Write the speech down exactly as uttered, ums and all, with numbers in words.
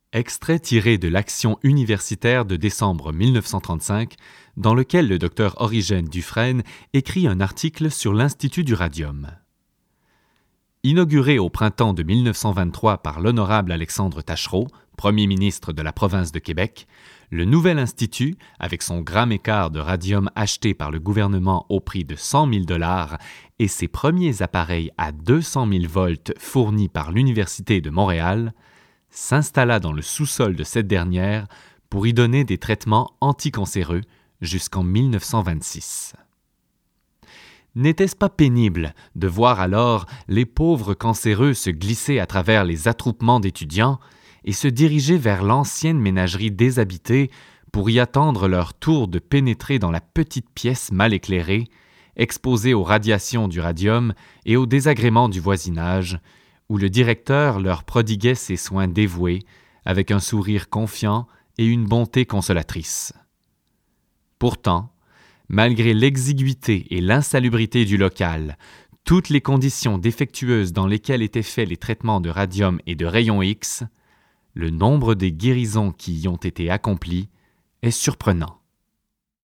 Extrait tiré de l'Action universitaire de décembre mille neuf cent trente-cinq, dans lequel le docteur Origène Dufresne écrit un article sur l'Institut du radium. Inauguré au printemps de mille neuf cent vingt-trois par l'honorable Alexandre Taschereau, premier ministre de la province de Québec, le nouvel institut, avec son gramme écart de radium acheté par le gouvernement au prix de cent mille dollars et ses premiers appareils à deux cent mille volts fournis par l'Université de Montréal, s'installa dans le sous-sol de cette dernière pour y donner des traitements anticancéreux jusqu'en mille neuf cent vingt-six. N'était-ce pas pénible de voir alors les pauvres cancéreux se glisser à travers les attroupements d'étudiants et se diriger vers l'ancienne ménagerie déshabitée pour y attendre leur tour de pénétrer dans la petite pièce mal éclairée, exposée aux radiations du radium et aux désagréments du voisinage, où le directeur leur prodiguait ses soins dévoués, avec un sourire confiant et une bonté consolatrice. Pourtant, malgré l'exiguïté et l'insalubrité du local, toutes les conditions défectueuses dans lesquelles étaient faits les traitements de radium et de rayons X, le nombre des guérisons qui y ont été accomplies est surprenant.